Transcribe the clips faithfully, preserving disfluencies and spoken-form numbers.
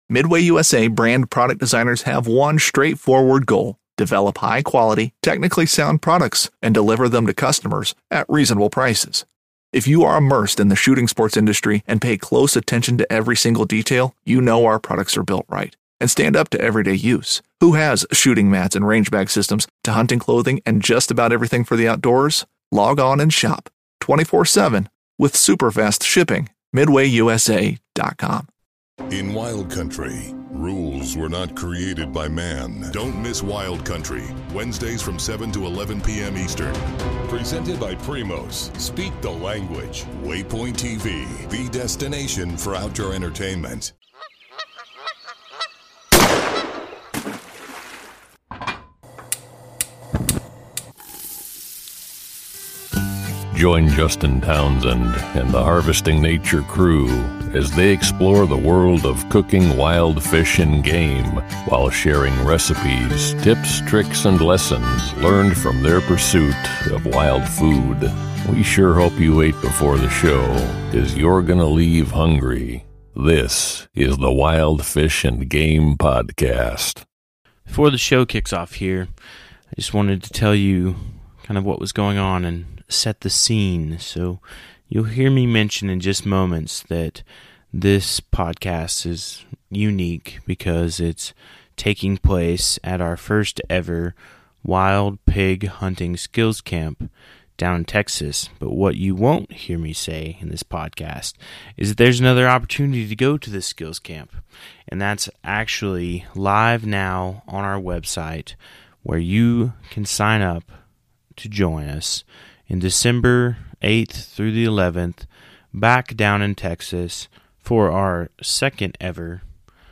Midway U S A brand product designers have one straightforward goal: develop high-quality, technically sound products and deliver them to customers at reasonable prices. If you are immersed in the shooting sports industry and pay close attention to every single detail, you know our products are built right and stand up to everyday use. Who has shooting mats and range bag systems to hunting clothing and just about everything for the outdoors? Log on and shop twenty-four seven with super fast shipping. midway u s a dot com. In Wild Country, rules were not created by man. Don't miss Wild Country, Wednesdays from seven to eleven p.m. Eastern. Presented by Primos. Speak the language. Waypoint T V, the destination for outdoor entertainment. Join Justin Townsend and the Harvesting Nature crew as they explore the world of cooking wild fish and game while sharing recipes, tips, tricks, and lessons learned from their pursuit of wild food. We sure hope you ate before the show, because you're going to leave hungry. This is the Wild Fish and Game Podcast. Before the show kicks off here, I just wanted to tell you kind of what was going on and set the scene. So you'll hear me mention in just moments that this podcast is unique because it's taking place at our first ever wild pig hunting skills camp down in Texas. But what you won't hear me say in this podcast is that there's another opportunity to go to this skills camp, and that's actually live now on our website, where you can sign up to join us in December eighth through the eleventh, back down in Texas for our second ever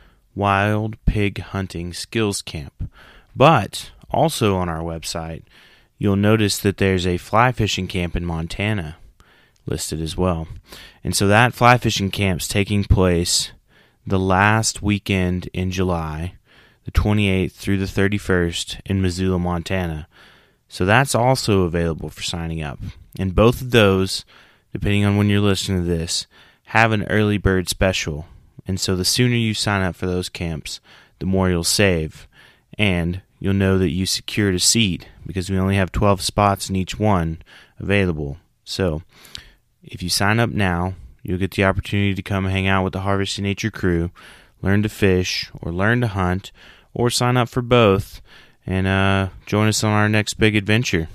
Wild Pig Hunting Skills Camp. But also on our website, you'll notice that there's a fly fishing camp in Montana listed as well. And so that fly fishing camp's taking place the last weekend in July, the twenty-eighth through the thirty-first in Missoula, Montana. So that's also available for signing up. And both of those, depending on when you're listening to this, have an early bird special. And so the sooner you sign up for those camps, the more you'll save. And you'll know that you secured a seat, because we only have twelve spots in each one available. So if you sign up now, you'll get the opportunity to come hang out with the Harvesting Nature crew, learn to fish, or learn to hunt, or sign up for both, and uh, join us on our next big adventure.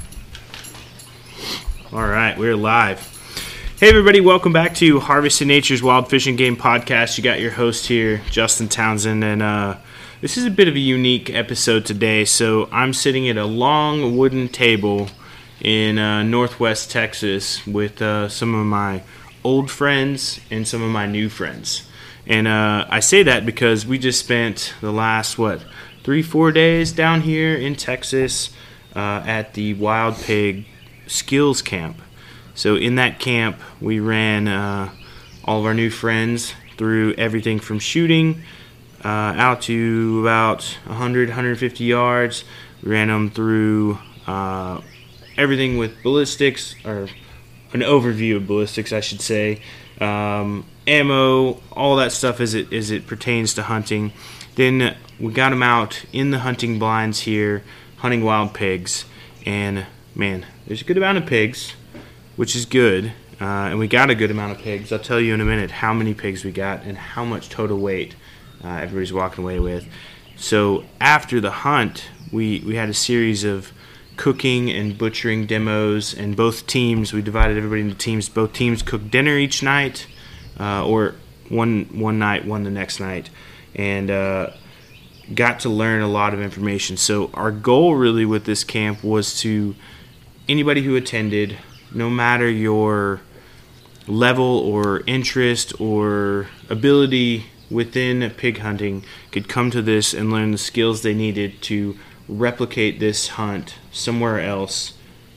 All right, we're live. Hey, everybody, welcome back to Harvesting Nature's Wild Fishing Game Podcast. You got your host here, Justin Townsend, and uh, this is a bit of a unique episode today. So I'm sitting at a long wooden table in uh, northwest Texas with uh, some of my old friends and some of my new friends. And uh, I say that because we just spent the last, what, three, four days down here in Texas uh, at the Wild Pig Skills Camp. So in that camp, we ran uh, all of our new friends through everything from shooting uh, out to about one hundred, one hundred fifty yards. We ran them through uh, everything with ballistics, or an overview of ballistics, I should say, um, ammo, all that stuff as it as it pertains to hunting. Then we got them out in the hunting blinds here, hunting wild pigs, and man, there's a good amount of pigs, which is good, uh, and we got a good amount of pigs. I'll tell you in a minute how many pigs we got and how much total weight uh, everybody's walking away with. So after the hunt, we, we had a series of cooking and butchering demos, and both teams, we divided everybody into teams. Both teams cooked dinner each night, uh, or one one night, one the next night, and uh, got to learn a lot of information. So our goal really with this camp was to, anybody who attended, no matter your level or interest or ability within pig hunting, could come to this and learn the skills they needed to replicate this hunt somewhere else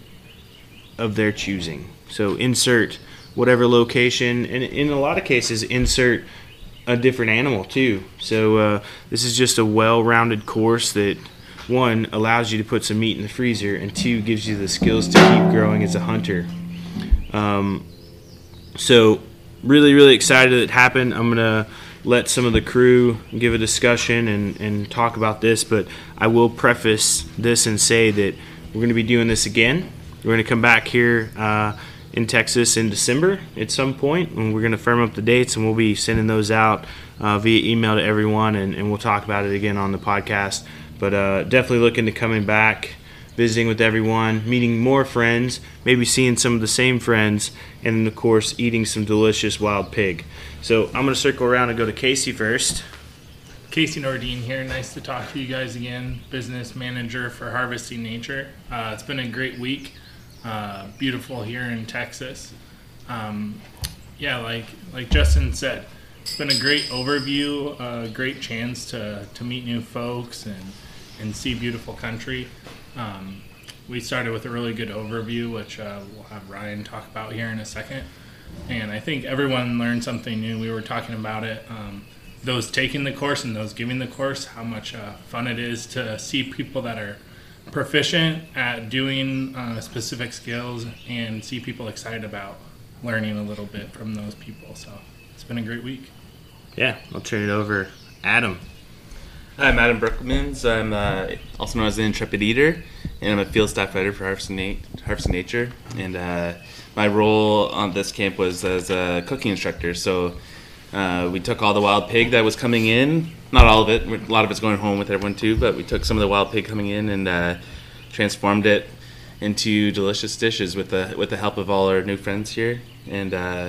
of their choosing. So insert whatever location, and in a lot of cases insert a different animal too. So uh, this is just a well-rounded course that, one, allows you to put some meat in the freezer, and two, gives you the skills to keep growing as a hunter. Um, so really, really excited that it happened. I'm going to let some of the crew give a discussion and, and talk about this, but I will preface this and say that we're going to be doing this again. We're going to come back here uh, in Texas in December at some point, and we're going to firm up the dates, and we'll be sending those out uh, via email to everyone, and, and we'll talk about it again on the podcast. But uh, definitely looking to coming back, visiting with everyone, meeting more friends, maybe seeing some of the same friends, and of course eating some delicious wild pig. So I'm going to circle around and go to Casey first. Casey Nordine here. Nice to talk to you guys again. Business manager for Harvesting Nature. Uh, it's been a great week. Uh, beautiful here in Texas. Um, yeah, like like Justin said, it's been a great overview, a great chance to, to meet new folks and, and see beautiful country. Um, we started with a really good overview, which uh, we'll have Ryan talk about here in a second. And I think everyone learned something new. We were talking about it. Um, those taking the course and those giving the course, how much uh, fun it is to see people that are proficient at doing uh, specific skills and see people excited about learning a little bit from those people. So it's been a great week. Yeah, I'll turn it over. Adam. Hi, I'm Adam Brookmans. I'm uh, also known as the Intrepid Eater, and I'm a field staff writer for Harvesting, Nat- Harvesting Nature. And uh, my role on this camp was as a cooking instructor. So uh, we took all the wild pig that was coming in, not all of it, a lot of it's going home with everyone too, but we took some of the wild pig coming in and uh, transformed it into delicious dishes with the with the help of all our new friends here. And uh,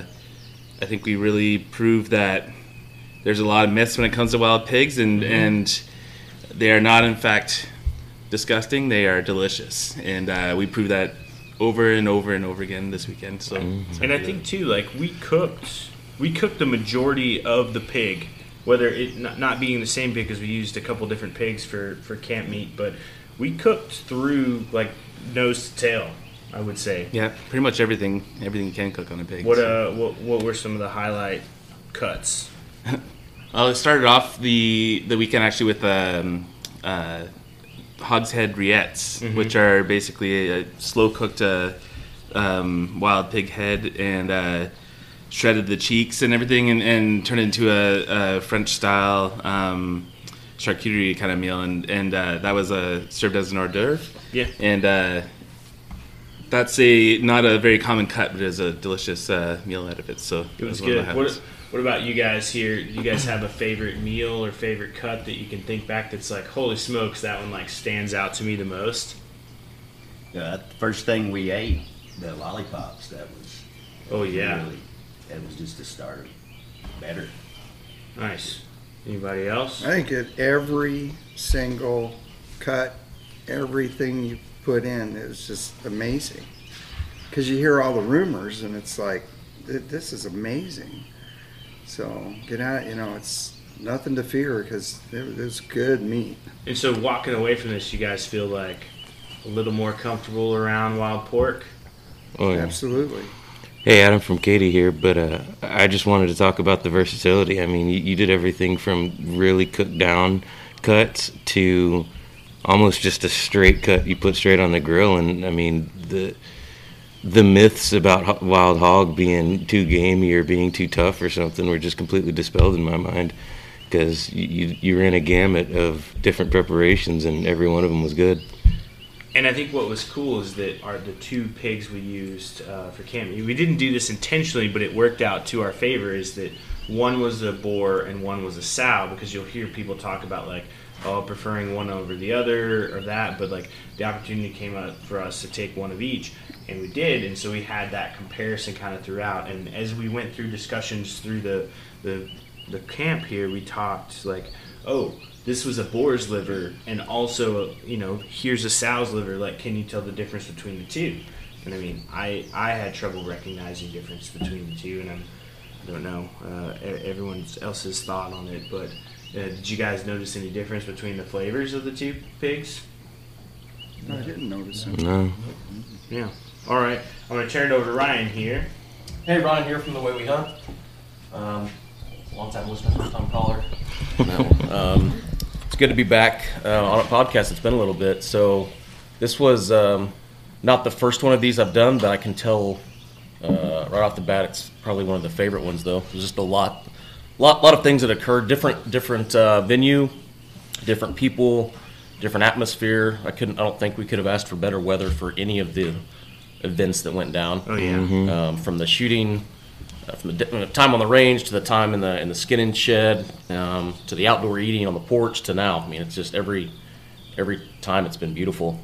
I think we really proved that there's a lot of myths when it comes to wild pigs, and, mm-hmm. and they are not, in fact, disgusting. They are delicious. And uh, we proved that over and over and over again this weekend. So, mm-hmm. And I think, too, like, we cooked we cooked the majority of the pig, whether it not, not being the same pig because we used a couple different pigs for, for camp meat, but we cooked through, like, nose to tail, I would say. Yeah, pretty much everything everything you can cook on a pig. What so. uh, what, what were some of the highlight cuts? Well, it started off the the weekend actually with um, uh, hogshead rillettes, mm-hmm. which are basically a slow cooked uh, um, wild pig head, and uh, shredded the cheeks and everything, and, and turned it into a, a French style um, charcuterie kind of meal, and and uh, that was uh, served as an hors d'oeuvre. Yeah, and uh, that's a not a very common cut, but it's a delicious uh, meal out of it. So it was good. What, what about you guys here? Do you guys have a favorite meal or favorite cut that you can think back that's like, holy smokes, that one like stands out to me the most? Uh, the first thing we ate, the lollipops, that was oh yeah, really, that was just a starter. Better. Nice. Anybody else? I think at every single cut, everything you put in is just amazing. Because you hear all the rumors, and it's like, this is amazing. So get out, you know, it's nothing to fear because it was good meat. And so walking away from this, you guys feel like a little more comfortable around wild pork? Oh, yeah. Absolutely. Hey, Adam from Katy here, but uh, I just wanted to talk about the versatility. I mean, you, you did everything from really cooked down cuts to almost just a straight cut you put straight on the grill. And, I mean, the the myths about wild hog being too gamey or being too tough or something were just completely dispelled in my mind, because you, you ran a gamut of different preparations and every one of them was good. And I think what was cool is that our the two pigs we used uh, for camp, we didn't do this intentionally, but it worked out to our favor, is that one was a boar and one was a sow, because you'll hear people talk about like, oh, preferring one over the other or that, but like the opportunity came up for us to take one of each, and we did, and so we had that comparison kind of throughout. And as we went through discussions through the the, the camp here, we talked like, oh, this was a boar's liver, and also, you know, here's a sow's liver. Like, can you tell the difference between the two? And I mean, I, I had trouble recognizing difference between the two, and I'm, I don't know uh, everyone else's thought on it, but uh, did you guys notice any difference between the flavors of the two pigs? No, I didn't notice it. No. Yeah. All right. I'm going to turn it over to Ryan here. Hey, Ryan here from The Way We Hunt. Um, long time listener, first time caller. No. Um, it's good to be back uh, on a podcast. It's been a little bit. So this was um, not the first one of these I've done, but I can tell uh, right off the bat it's probably one of the favorite ones, though. There's just a lot, lot lot of things that occurred. Different different uh, venue, different people, different atmosphere. I couldn't. I don't think we could have asked for better weather for any of the events that went down. Oh yeah. Mm-hmm. Um, from the shooting, uh, from the di- time on the range to the time in the in the skinning shed, um, to the outdoor eating on the porch to now. I mean, it's just every every time it's been beautiful.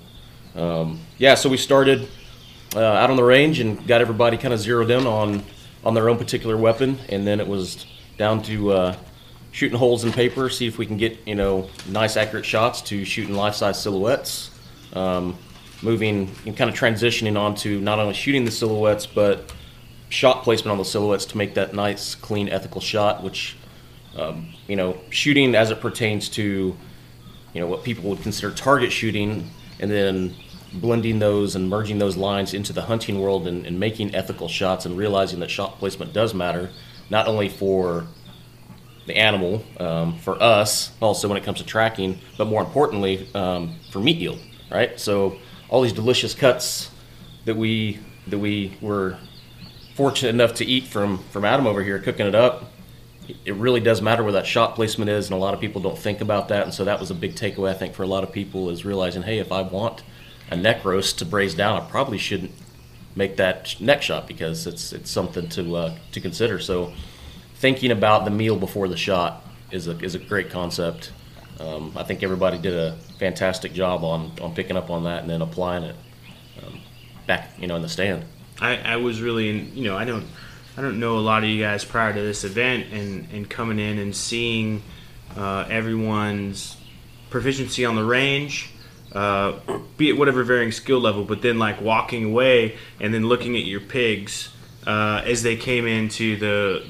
Um, yeah, so we started uh, out on the range and got everybody kind of zeroed in on on their own particular weapon, and then it was down to uh, shooting holes in paper, see if we can get you know nice accurate shots, to shooting life-size silhouettes. Um, moving and kind of transitioning on to not only shooting the silhouettes, but shot placement on the silhouettes to make that nice, clean, ethical shot, which, um, you know, shooting as it pertains to, you know, what people would consider target shooting, and then blending those and merging those lines into the hunting world and, and making ethical shots and realizing that shot placement does matter, not only for the animal, um, for us, also when it comes to tracking, but more importantly, um, for meat yield, right? So all these delicious cuts that we that we were fortunate enough to eat from from Adam over here cooking it up, it really does matter where that shot placement is, and a lot of people don't think about that. And so that was a big takeaway, I think, for a lot of people, is realizing, hey, if I want a neck roast to braise down, I probably shouldn't make that neck shot, because it's it's something to uh, to consider. So thinking about the meal before the shot is a is a great concept. Um, I think everybody did a fantastic job on, on picking up on that and then applying it um, back, you know, in the stand. I, I was really, in, you know, I don't, I don't know a lot of you guys prior to this event, and, and coming in and seeing uh, everyone's proficiency on the range, uh, be it whatever varying skill level, but then like walking away and then looking at your pigs uh, as they came into the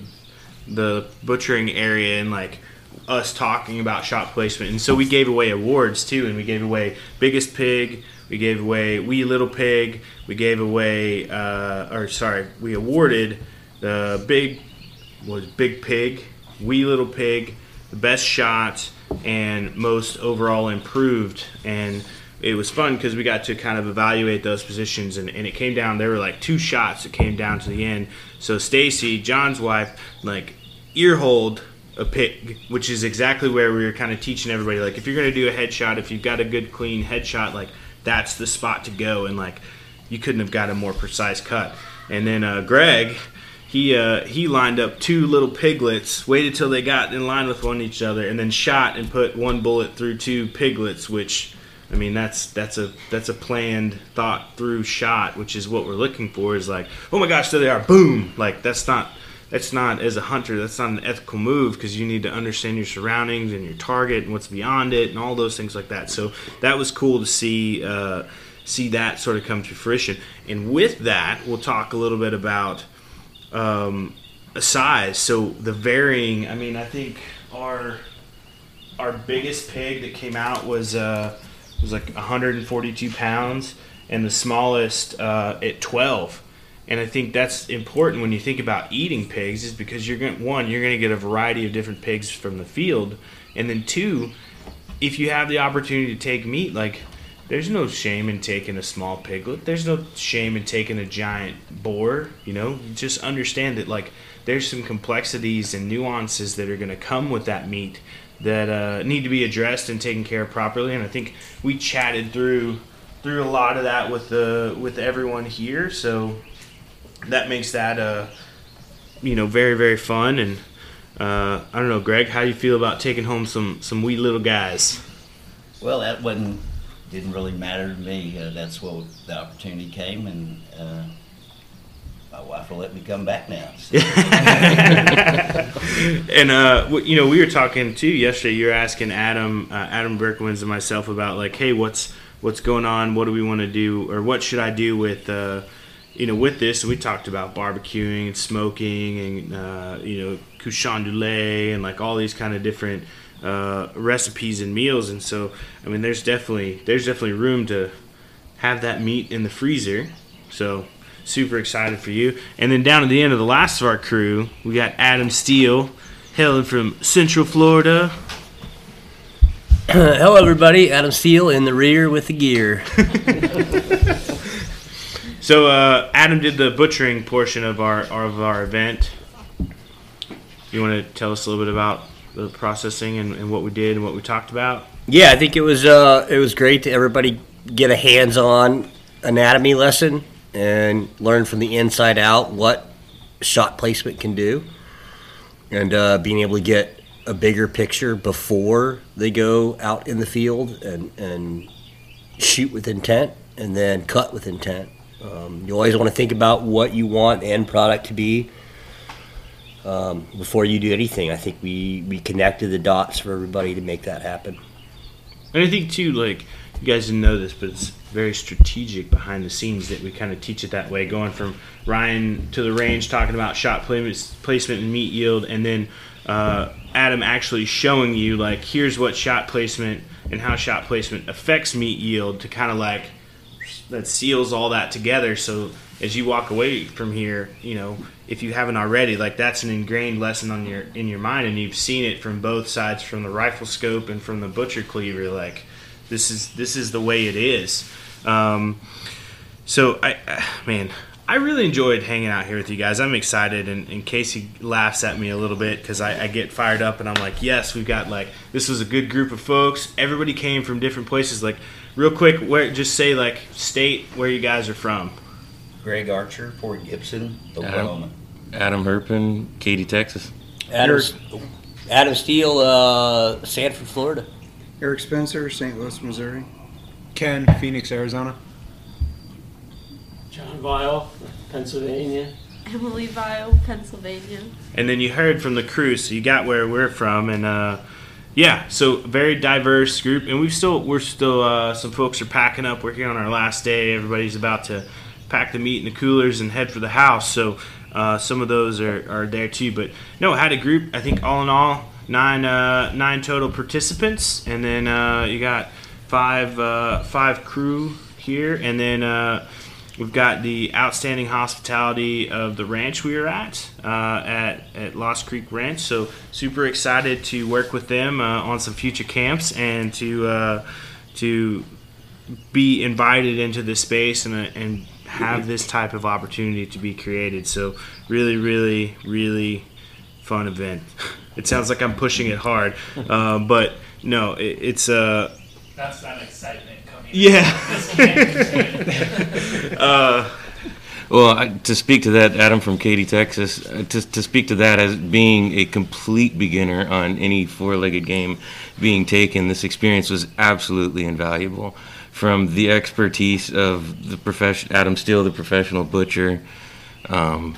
the butchering area, and like us talking about shot placement. And so we gave away awards too, and we gave away biggest pig, we gave away wee little pig, we gave away uh, or sorry we awarded the big was big pig, wee little pig, the best shot, and most overall improved. And it was fun because we got to kind of evaluate those positions, and, and it came down, there were like two shots that came down to the end. So Stacy, John's wife, like ear hold a pig, which is exactly where we were kind of teaching everybody, like if you're going to do a headshot, if you've got a good clean headshot, like that's the spot to go, and like you couldn't have got a more precise cut. And then uh, Greg, he uh, he lined up two little piglets, waited till they got in line with one each other, and then shot and put one bullet through two piglets, which I mean that's that's a that's a planned, thought through shot, which is what we're looking for, is like, oh my gosh, there they are, boom. Like that's not That's not, as a hunter, that's not an ethical move, because you need to understand your surroundings and your target and what's beyond it and all those things like that. So that was cool to see uh, see that sort of come to fruition. And with that, we'll talk a little bit about um, a size. So the varying, I mean, I think our our biggest pig that came out was uh, was like one hundred forty-two pounds, and the smallest uh, at twelve. And I think that's important when you think about eating pigs, is because you're going, one, you're going to get a variety of different pigs from the field, and then two, if you have the opportunity to take meat, like there's no shame in taking a small piglet. There's no shame in taking a giant boar. You know, just understand that like there's some complexities and nuances that are going to come with that meat that uh, need to be addressed and taken care of properly. And I think we chatted through through a lot of that with the with everyone here. So that makes that, uh, you know, very, very fun. And uh, I don't know, Greg, how do you feel about taking home some, some wee little guys? Well, that wasn't, didn't really matter to me. Uh, that's what the opportunity came, and uh, my wife will let me come back now. So. And, uh, you know, we were talking, too, yesterday. You were asking Adam, uh, Adam Berkowitz and myself about, like, hey, what's what's going on? What do we want to do? Or what should I do with uh, – you know, with this, we talked about barbecuing and smoking and, uh, you know, couchon du lait and, like, all these kind of different uh, recipes and meals. And so, I mean, there's definitely there's definitely room to have that meat in the freezer. So, super excited for you. And then down at the end of the last of our crew, we got Adam Steele, hailing from Central Florida. Hello, everybody. Adam Steele in the rear with the gear. So uh, Adam did the butchering portion of our of our event. you want to tell us a little bit about the processing and, and what we did and what we talked about? Yeah, I think it was uh, it was great to everybody get a hands-on anatomy lesson and learn from the inside out what shot placement can do, and uh, being able to get a bigger picture before they go out in the field and, and shoot with intent and then cut with intent. Um, you always want to think about what you want the end product to be um, before you do anything. I think we, we connected the dots for everybody to make that happen. And I think, too, like, you guys didn't know this, but it's very strategic behind the scenes that we kind of teach it that way, going from Ryan to the range talking about shot placement and meat yield, and then uh, Adam actually showing you, like, here's what shot placement and how shot placement affects meat yield, to kind of, like, that seals all that together. So as you walk away from here, you know, if you haven't already, like, that's an ingrained lesson on your in your mind, and you've seen it from both sides, from the rifle scope and from the butcher cleaver. Like, this is this is the way it is. Um, so I, uh, man, I really enjoyed hanging out here with you guys. I'm excited, and, and Casey laughs at me a little bit because I, I get fired up, and I'm like, yes, we've got, like, this was a good group of folks. Everybody came from different places. Like, real quick, where just say, like, state where you guys are from. Greg Archer, Port Gibson, Oklahoma. Adam, Adam Herpin, Katy, Texas. Adam, Adam Steele, uh, Sanford, Florida. Eric Spencer, Saint Louis, Missouri. Ken, Phoenix, Arizona. John Vile, Pennsylvania. Emily Vile, Pennsylvania. And then you heard from the crew, so you got where we're from, and uh, yeah, so very diverse group, and we've still we're still uh, some folks are packing up. We're here on our last day. Everybody's about to pack the meat in the coolers and head for the house. So uh, some of those are, are there too. But no, had a group. I think all in all, nine uh, nine total participants, and then uh, you got five uh, five crew here, and then. Uh, We've got the outstanding hospitality of the ranch we were at, uh, at, at Lost Creek Ranch. So super excited to work with them uh, on some future camps and to uh, to be invited into this space and, uh, and have this type of opportunity to be created. So really, really, really fun event. It sounds like I'm pushing it hard, uh, but no, it, it's a... Uh, That's that excitement. Yeah. uh, well, I, to speak to that, Adam from Katy, Texas, uh, to, to speak to that as being a complete beginner on any four-legged game being taken, this experience was absolutely invaluable. From the expertise of the profession, Adam Steele, the professional butcher, um,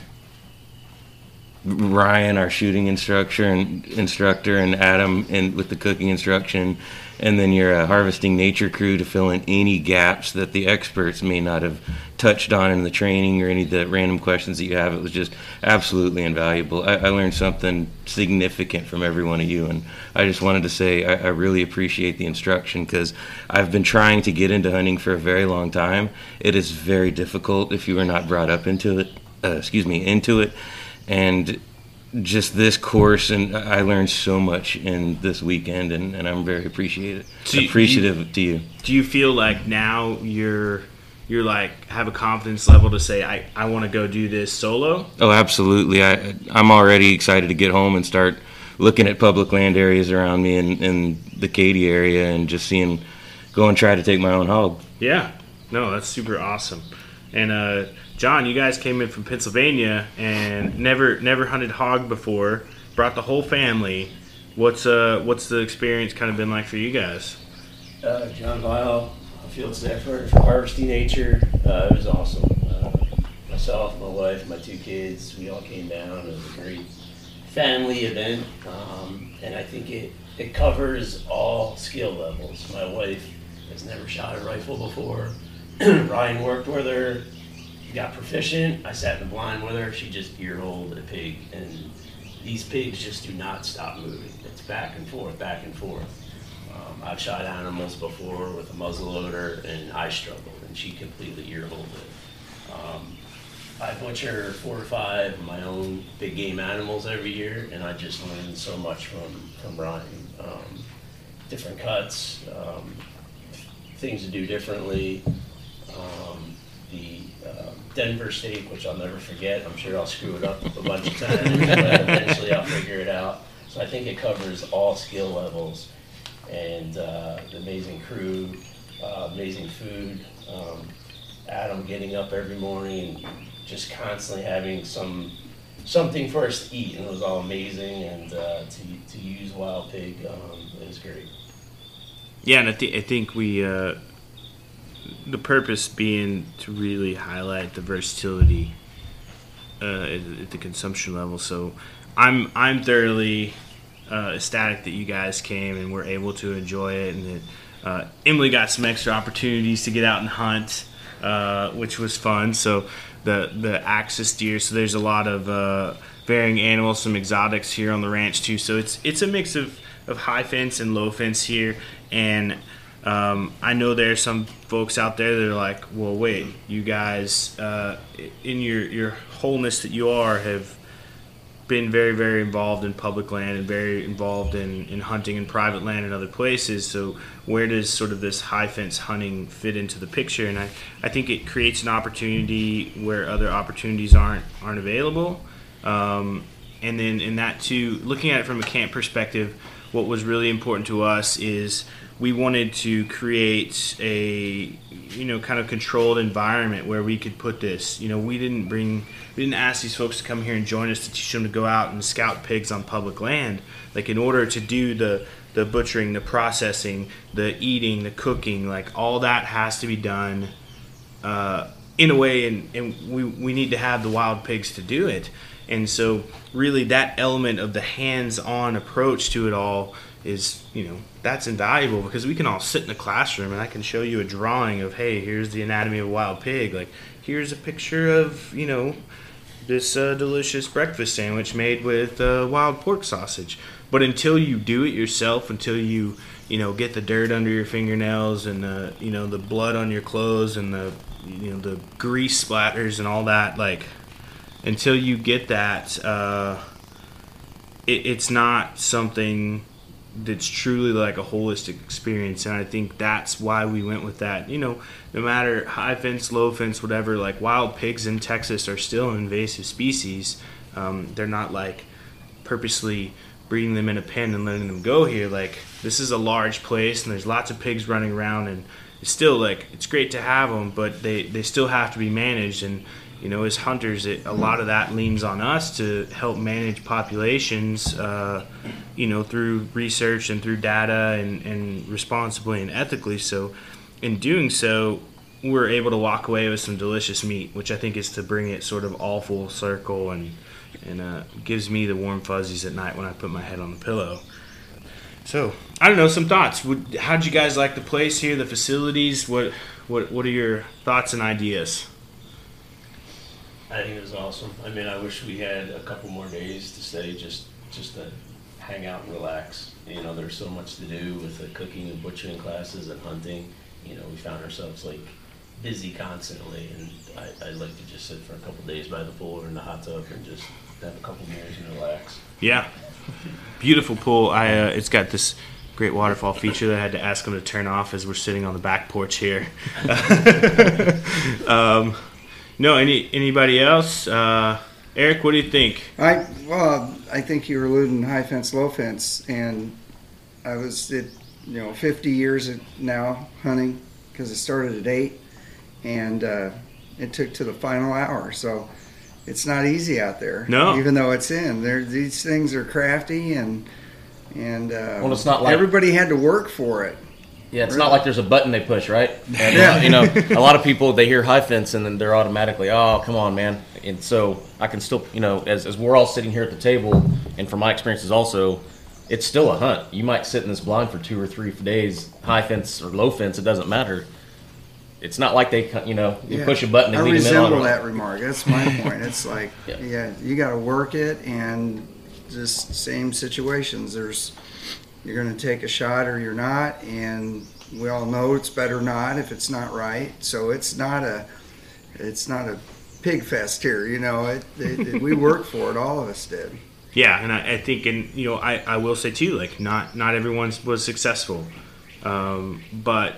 Ryan, our shooting instructor, and instructor, and Adam, and with the cooking instruction. And then your uh, harvesting nature crew to fill in any gaps that the experts may not have touched on in the training or any of the random questions that you have. It was just absolutely invaluable. I, I learned something significant from every one of you, and I just wanted to say I, I really appreciate the instruction because I've been trying to get into hunting for a very long time. It is very difficult if you are not brought up into it. Uh, excuse me, into it, and. Just this course, and I learned so much in this weekend, and, and I'm very appreciative so you, appreciative you, to you. Do you feel like now you're you're like have a confidence level to say I, I want to go do this solo? Oh, absolutely. I I'm already excited to get home and start looking at public land areas around me in, in the Katy area and just seeing go and try to take my own hog. Yeah, no, that's super awesome. And uh, John, you guys came in from Pennsylvania and never never hunted hog before. Brought the whole family. What's uh what's the experience kind of been like for you guys? Uh, John Vile, field staff for Harvesting Nature. Uh, it was awesome. Uh, myself, my wife, my two kids, we all came down. It was a great family event, um, and I think it it covers all skill levels. My wife has never shot a rifle before. Ryan worked with her, got proficient. I sat in the blind with her. She just ear-holed a pig, and these pigs just do not stop moving. It's back and forth, back and forth. Um, I've shot animals before with a muzzleloader, and I struggled, and she completely ear-holed it. Um, I butcher four or five of my own big game animals every year, and I just learned so much from, from Ryan. Um, different cuts, um, things to do differently. Um, the um, Denver steak, which I'll never forget. I'm sure I'll screw it up a bunch of times, but eventually I'll figure it out. So I think it covers all skill levels, and uh, the amazing crew, uh, amazing food. Um, Adam getting up every morning, just constantly having some something for us to eat, and it was all amazing. And uh, to to use Wild Pig, um, it was great. Yeah, and I, th- I think we, uh, the purpose being to really highlight the versatility uh, at, at the consumption level. So I'm I'm thoroughly uh, ecstatic that you guys came and were able to enjoy it, and that uh, Emily got some extra opportunities to get out and hunt, uh, which was fun. So the the axis deer. So there's a lot of uh, varying animals, some exotics here on the ranch too. So it's it's a mix of, of high fence and low fence here. And um, I know there are some folks out there that are like, well, wait, you guys, uh, in your, your wholeness that you are, have been very, very involved in public land and very involved in, in hunting in private land and other places. So where does sort of this high fence hunting fit into the picture? And I, I think it creates an opportunity where other opportunities aren't aren't available. Um, and then in that too, looking at it from a camp perspective, what was really important to us is we wanted to create a, you know, kind of controlled environment where we could put this. You know, we didn't bring, we didn't ask these folks to come here and join us to teach them to go out and scout pigs on public land. Like, in order to do the, the butchering, the processing, the eating, the cooking, like all that has to be done uh, in a way, and, and we, we need to have the wild pigs to do it. And so really that element of the hands-on approach to it all is, you know, that's invaluable, because we can all sit in a classroom and I can show you a drawing of, hey, here's the anatomy of a wild pig. Like, here's a picture of, you know, this uh, delicious breakfast sandwich made with uh, wild pork sausage. But until you do it yourself, until you, you know, get the dirt under your fingernails and the, you know, the blood on your clothes and the, you know, the grease splatters and all that, like, until you get that, uh, it, it's not something that's truly like a holistic experience. And I think that's why we went with that. You know, no matter high fence, low fence, whatever, like wild pigs in Texas are still an invasive species. Um, they're not like purposely breeding them in a pen and letting them go here. Like, this is a large place and there's lots of pigs running around, and it's still like, it's great to have them, but they, they still have to be managed. And you know, as hunters, it, a lot of that leans on us to help manage populations, uh, you know, through research and through data, and, and responsibly and ethically. So in doing so, we're able to walk away with some delicious meat, which I think is to bring it sort of all full circle, and, and uh, gives me the warm fuzzies at night when I put my head on the pillow. So, I don't know, some thoughts. Would, how'd you guys like the place here, the facilities? What, what, what are your thoughts and ideas? I think it was awesome. I mean, I wish we had a couple more days to stay, just just to hang out and relax. You know, there's so much to do with the cooking and butchering classes and hunting. You know, we found ourselves like busy constantly, and I, I'd like to just sit for a couple days by the pool or in the hot tub and just have a couple beers and relax. Yeah, beautiful pool. I uh, it's got this great waterfall feature that I had to ask them to turn off as we're sitting on the back porch here. um, No, any anybody else? Uh, Eric, what do you think? I well, I think you were alluding to high fence, low fence, and I was at, you know, fifty years now hunting, because it started at eight, and uh, it took to the final hour. So it's not easy out there. No, even though it's in there, these things are crafty, and and uh, well, it's not like everybody had to work for it. Yeah, it's really not like there's a button they push, right? And, yeah. uh, you know, a lot of people, they hear high fence and then they're automatically, oh, come on, man. And so I can still, you know, as, as we're all sitting here at the table, and from my experiences also, it's still a hunt. You might sit in this blind for two or three days, high fence or low fence, it doesn't matter. It's not like they, you know, you yeah. push a button and I lead them in on it. I resemble that remark. That's my point. It's like, yeah, yeah you got to work it, and just same situations. There's... You're going to take a shot or you're not, and we all know it's better not if it's not right. So it's not a, it's not a pig fest here, you know. It, it, it, we worked for it, all of us did. Yeah, and I, I think, and you know, I, I will say too, like not not everyone was successful, um, but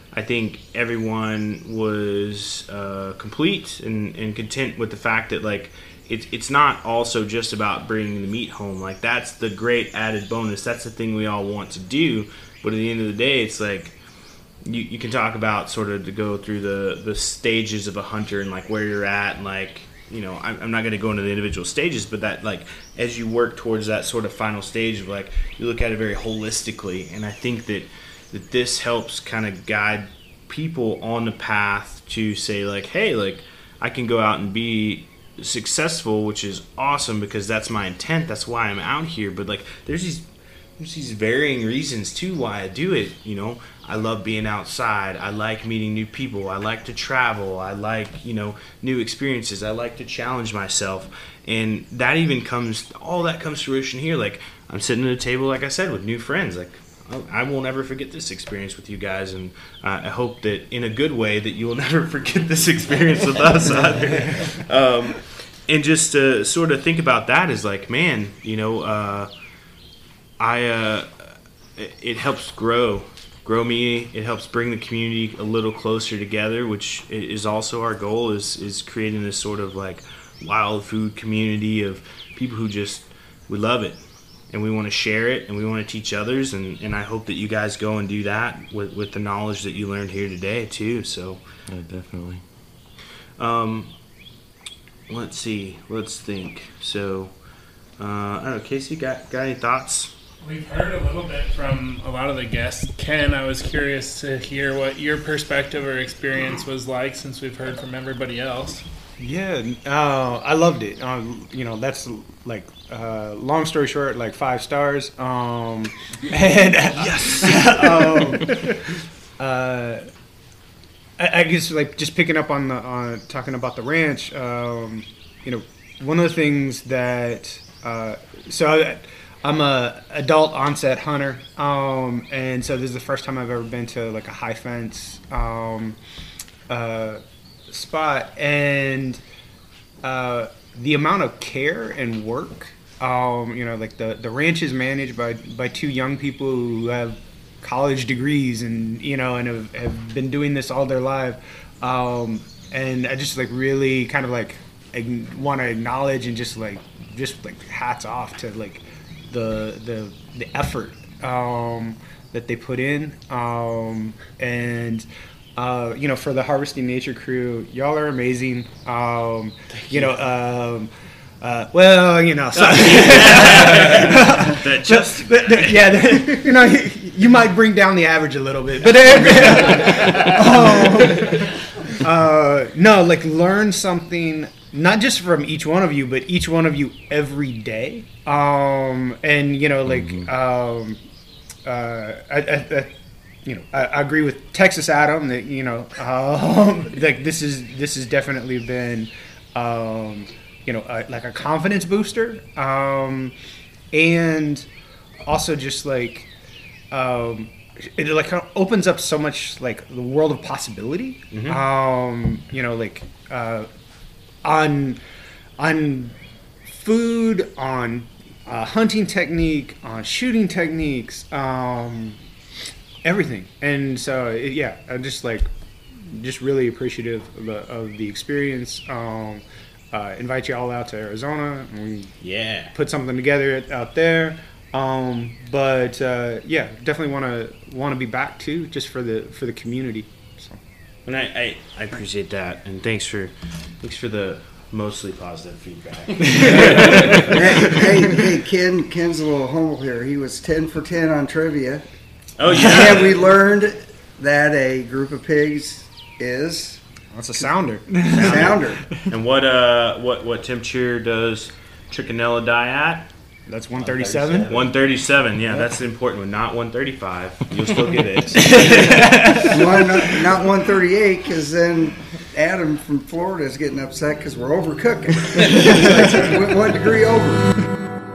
I think everyone was uh, complete and, and content with the fact that, like, it's it's not also just about bringing the meat home. Like, that's the great added bonus. That's the thing we all want to do. But at the end of the day, it's like you, you can talk about sort of to go through the, the stages of a hunter and, like, where you're at. And, like, you know, I'm, I'm not going to go into the individual stages, but that, like, as you work towards that sort of final stage of, like, you look at it very holistically. And I think that that this helps kind of guide people on the path to say, like, hey, like, I can go out and be successful, which is awesome because that's my intent. That's why I'm out here. But, like, there's these there's these varying reasons too why I do it. You know, I love being outside. I like meeting new people. I like to travel. I like, you know, new experiences. I like to challenge myself. And that even comes, all that comes to fruition here. Like, I'm sitting at a table, like I said, with new friends. Like, I won't ever forget this experience with you guys, and uh, I hope that in a good way that you will never forget this experience with us either. Um, and just to sort of think about that is like, man, you know, uh, I uh, it, it helps grow, grow me. It helps bring the community a little closer together, which is also our goal. Is is creating this sort of like wild food community of people who just we love it. And we want to share it, and we want to teach others, and, and I hope that you guys go and do that with, with the knowledge that you learned here today, too. So, yeah, definitely. Um, let's see. Let's think. So, uh, I don't know, Casey, got got any thoughts? We've heard a little bit from a lot of the guests. Ken, I was curious to hear what your perspective or experience was like since we've heard from everybody else. Yeah, uh, I loved it. Uh, you know, that's like, uh, long story short, like five stars. Um, and yes. um, uh, I, I guess like just picking up on the on talking about the ranch. Um, you know, one of the things that uh, so I, I'm a adult onset hunter, um, and so this is the first time I've ever been to like a high fence. Um, uh, spot, and uh, the amount of care and work, um, you know, like the, the ranch is managed by, by two young people who have college degrees and, you know, and have, have been doing this all their life. Um, and I just like really kind of like want to acknowledge and just like, just like hats off to like the, the, the effort um, that they put in. Um, and Uh, you know, for the Harvesting Nature crew, y'all are amazing. Um, you, you know, um, uh, well, you know, so, that just but, but, yeah, you know, you, you might bring down the average a little bit, but um, uh, no, like learn something, not just from each one of you, but each one of you every day. Um, and you know, like, mm-hmm. um, uh, I. I, I You know, I, I agree with Texas Adam that you know, um, like this is this has definitely been, um, you know, a, like a confidence booster, um, and also just like, um, it like kind of opens up so much like the world of possibility. Mm-hmm. Um, you know, like uh, on on food, on uh, hunting technique, on shooting techniques. Um, Everything. And so, yeah, I'm just like, just really appreciative of the, of the experience. Um, uh, invite you all out to Arizona. And yeah. Put something together out there. Um, but uh, yeah, definitely want to want to be back too, just for the for the community. So. And I, I, I appreciate that, and thanks for thanks for the mostly positive feedback. hey, hey, hey, Ken, Ken's a little humble here. He was ten for ten on trivia. Oh yeah, and we learned that a group of pigs is that's a sounder. Sounder. And what uh what what temperature does trichinella die at? That's one thirty-seven. one thirty-seven. Yeah, that's the important one. Not one thirty-five. You'll still get it. One, not, not one thirty-eight, because then Adam from Florida is getting upset because we're overcooking. One degree over.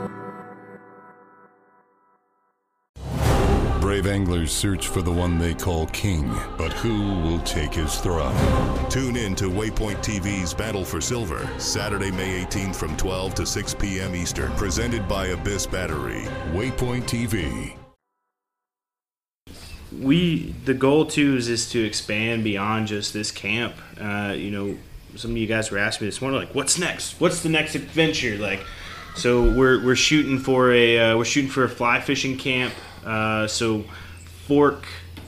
Brave anglers search for the one they call king, but who will take his throne? Tune in to Waypoint T V's Battle for Silver, Saturday, May eighteenth from twelve to six p.m. Eastern. Presented by Abyss Battery. Waypoint T V. we the goal too is, is to expand beyond just this camp. Uh, you know, some of you guys were asking me this morning, like, what's next? What's the next adventure? Like, so we're we're shooting for a uh, we're shooting for a fly fishing camp. Uh, so fork,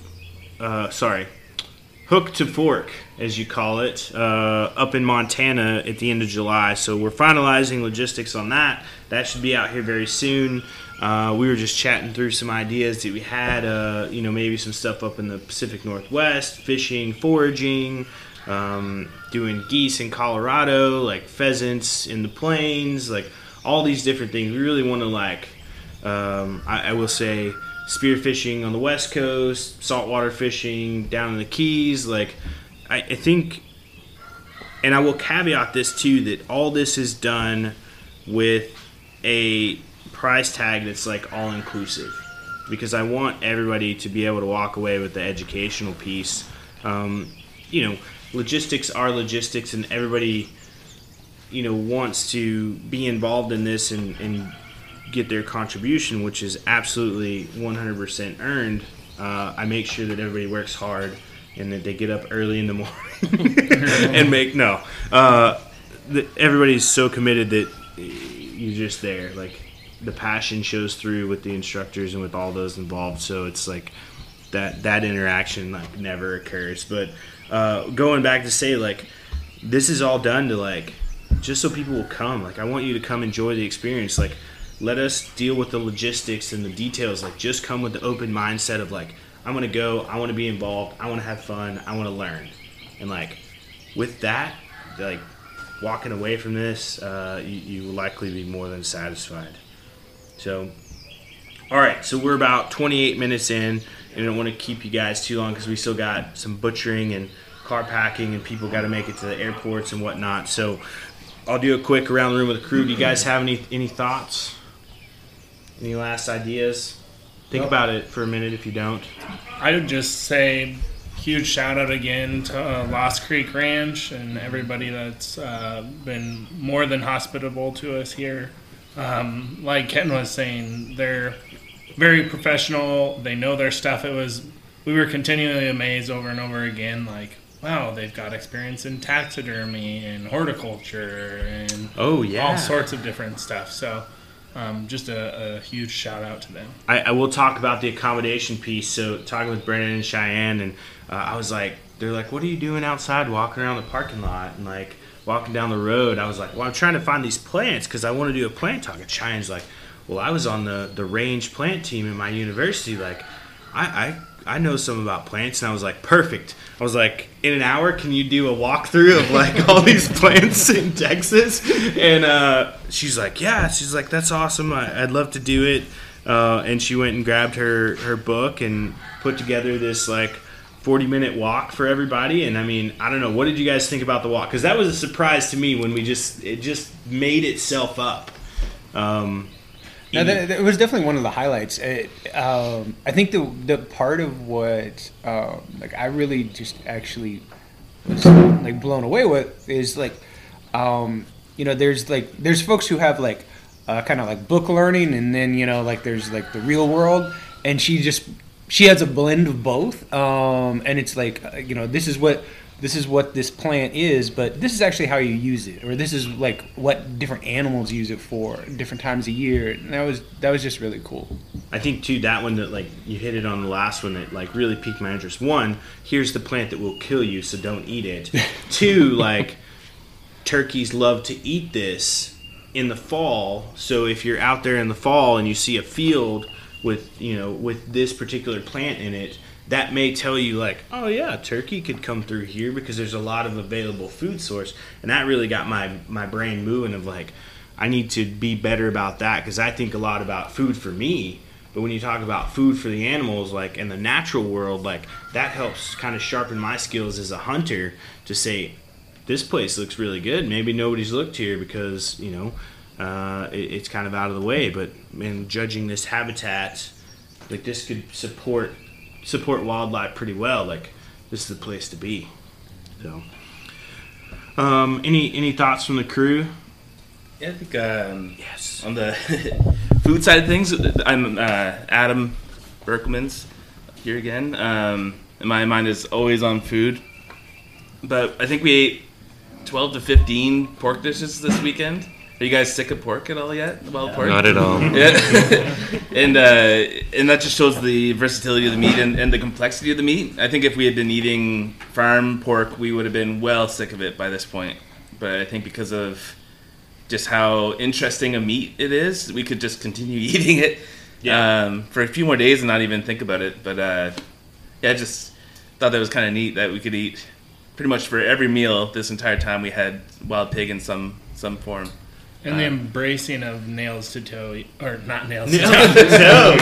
uh, sorry, hook to fork, as you call it, uh, up in Montana at the end of July. So we're finalizing logistics on that. That should be out here very soon. Uh, we were just chatting through some ideas that we had, uh, you know, maybe some stuff up in the Pacific Northwest, fishing, foraging, um, doing geese in Colorado, like pheasants in the plains, like all these different things. We really want to, like, um, I, I will say, spearfishing on the West Coast, saltwater fishing down in the Keys. Like, I, I think, and I will caveat this too, that all this is done with a price tag that's like all inclusive, because I want everybody to be able to walk away with the educational piece. Um, you know, logistics are logistics, and everybody, you know, wants to be involved in this and, and get their contribution, which is absolutely one hundred percent earned. Uh, I make sure that everybody works hard and that they get up early in the morning and make no. Uh, the, everybody's so committed that you're just there. Like, the passion shows through with the instructors and with all those involved. So it's like that that interaction like never occurs. But uh, going back to say, like, this is all done to, like, just so people will come. Like, I want you to come enjoy the experience. Like, let us deal with the logistics and the details. Like, just come with the open mindset of, like, I'm going to go, I want to be involved, I want to have fun, I want to learn. And, like, with that, like, walking away from this, uh, you, you will likely be more than satisfied. So, all right, so we're about twenty-eight minutes in, and I don't want to keep you guys too long because we still got some butchering and car packing, and people got to make it to the airports and whatnot. So I'll do a quick around the room with the crew. Do you guys have any any thoughts? Any last ideas? Think Nope. about it for a minute if you don't. I would just say huge shout out again to uh, Lost Creek Ranch and everybody that's uh, been more than hospitable to us here. Um, like Ken was saying, they're very professional. They know their stuff. It was we were continually amazed over and over again, like, wow, they've got experience in taxidermy and horticulture and oh yeah, all sorts of different stuff. So um, just a, a huge shout out to them. I, I will talk about the accommodation piece. So talking with Brennan and Cheyenne, and uh, I was like, they're like, what are you doing outside walking around the parking lot and like walking down the road? I was like, well, I'm trying to find these plants because I want to do a plant talk. And Cheyenne's like, well, I was on the, the range plant team in my university. Like, I, I I know some about plants. And I was like, perfect. I was like, in an hour, can you do a walkthrough of like all these plants in Texas? And uh, she's like, yeah. She's like, that's awesome. I, I'd love to do it. Uh, and she went and grabbed her, her book and put together this like forty minute walk for everybody. And I mean, I don't know, what did you guys think about the walk? Because that was a surprise to me when we just it just made itself up. Um, no, that, that was definitely one of the highlights. It, um, I think the the part of what um, like I really just actually was like blown away with is like um, you know there's like there's folks who have like uh, kind of like book learning, and then you know like there's like the real world, and she just she has a blend of both, um, and it's like uh, you know this is what this is what this plant is, but this is actually how you use it, or this is like what different animals use it for different times a year. And that was that was just really cool. I think too that one that like you hit it on the last one that like really piqued my interest. One, here's the plant that will kill you, so don't eat it. Two, like turkeys love to eat this in the fall, so if you're out there in the fall and you see a field with you know with this particular plant in it, that may tell you like, oh yeah, turkey could come through here because there's a lot of available food source. And that really got my my brain moving of like, I need to be better about that, because I think a lot about food for me, but when you talk about food for the animals, like in the natural world, like that helps kind of sharpen my skills as a hunter to say, this place looks really good. Maybe nobody's looked here because you know uh, it, it's kind of out of the way, but in judging this habitat, like this could support support wildlife pretty well. Like this is the place to be. So um any any thoughts from the crew? Yeah, I think um yes on the food side of things, I'm uh Adam Berkman's here again. Um, and my mind is always on food. But I think we ate twelve to fifteen pork dishes this weekend. Are you guys sick of pork at all yet? Wild pork? Not at all. Yeah. and uh, and that just shows the versatility of the meat and, and the complexity of the meat. I think if we had been eating farm pork, we would have been well sick of it by this point. But I think because of just how interesting a meat it is, we could just continue eating it yeah. um, for a few more days and not even think about it. But uh, yeah, I just thought that was kind of neat that we could eat pretty much for every meal this entire time we had wild pig in some some form. And the um, embracing of nails to toe, or not nails nails to toe. to toe,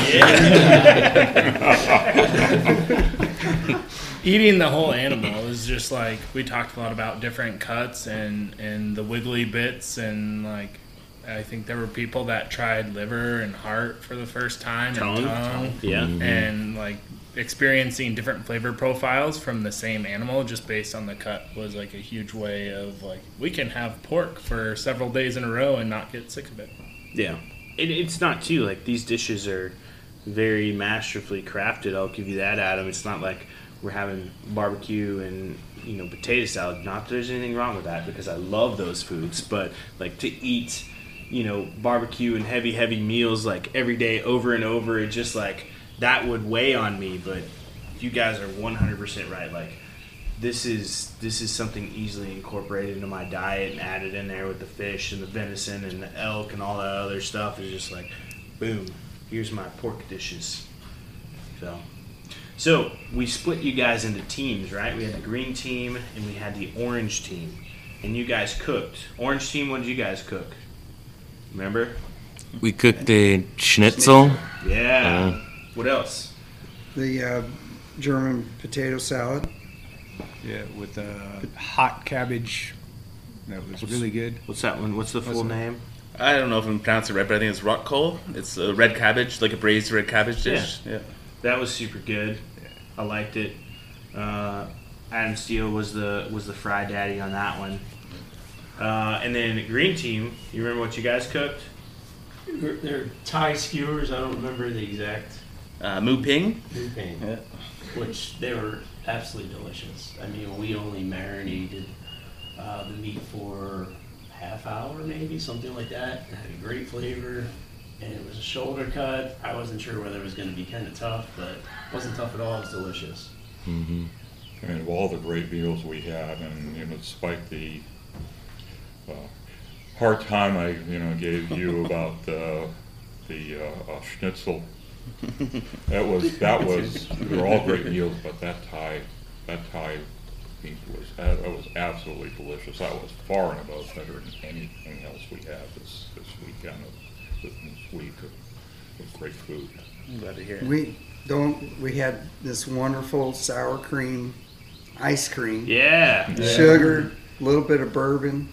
yeah. Eating the whole animal is just like, we talked a lot about different cuts and, and the wiggly bits, and like, I think there were people that tried liver and heart for the first time, Tongue. and tongue, Yeah. and like experiencing different flavor profiles from the same animal just based on the cut was like a huge way of like, we can have pork for several days in a row and not get sick of it. Yeah. It, it's not too, like, these dishes are very masterfully crafted. I'll give you that, Adam. It's not like we're having barbecue and, you know, potato salad. Not that there's anything wrong with that, because I love those foods, but like to eat, you know, barbecue and heavy, heavy meals like every day over and over, it just like, that would weigh on me. But you guys are one hundred percent right. Like, this is this is something easily incorporated into my diet and added in there with the fish and the venison and the elk and all that other stuff. Is just like, boom, here's my pork dishes. So, so we split you guys into teams, right? We had the green team and we had the orange team, and you guys cooked. Orange team, what did you guys cook? Remember? We cooked a schnitzel. Yeah. Uh, What else? The uh, German potato salad. Yeah, with uh, hot cabbage. That was What's- really good. What's that one? What's the full What's that? name? I don't know if I'm pronouncing it right, but I think it's rotkohl. It's a red cabbage, like a braised red cabbage dish. Yeah. That was super good. I liked it. Uh, Adam Steele was the was the fry daddy on that one. Uh, and then the green team, you remember what you guys cooked? They're, they're Thai skewers. I don't remember the exact. Uh, Mu Ping. Mu Ping. Yeah. Which they were absolutely delicious. I mean, we only marinated uh, the meat for half hour, maybe something like that. It had a great flavor, and it was a shoulder cut. I wasn't sure whether it was going to be kind of tough, but it wasn't tough at all. It was delicious. Mm-hmm. I mean, of all the great meals we had, and you know, despite the uh, hard time I, you know, gave you about uh, the uh, uh, schnitzel, that was that was they were all great meals, but that Thai that Thai meat was that was absolutely delicious. That was far and above better than anything else we had this this weekend of this week of, of great food. I'm glad to hear it. We don't. We had this wonderful sour cream ice cream. Yeah. Yeah. Sugar, a little bit of bourbon,